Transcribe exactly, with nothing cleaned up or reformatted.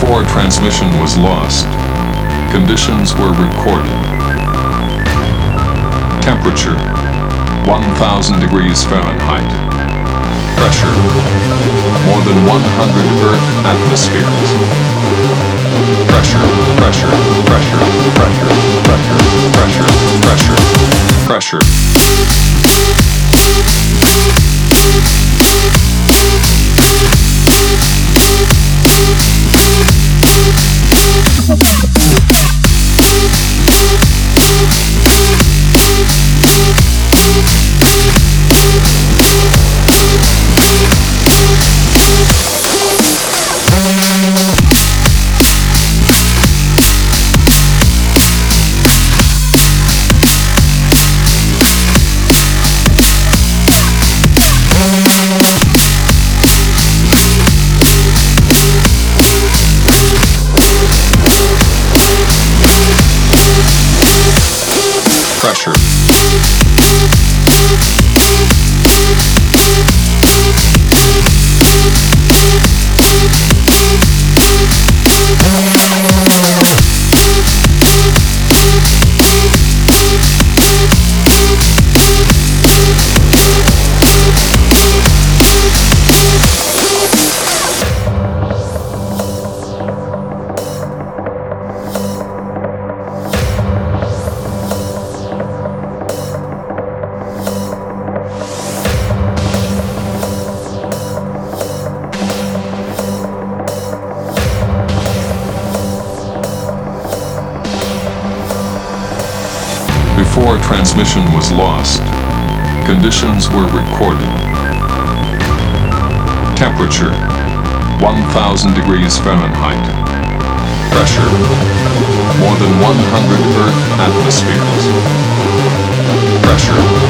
Before transmission was lost, conditions were recorded. Temperature, one thousand degrees Fahrenheit. Pressure, more than one hundred Earth atmospheres. Pressure, pressure, pressure, pressure, pressure, pressure, pressure, pressure. Before transmission was lost, conditions were recorded. Temperature, one thousand degrees Fahrenheit. Pressure, more than one hundred Earth atmospheres. Pressure,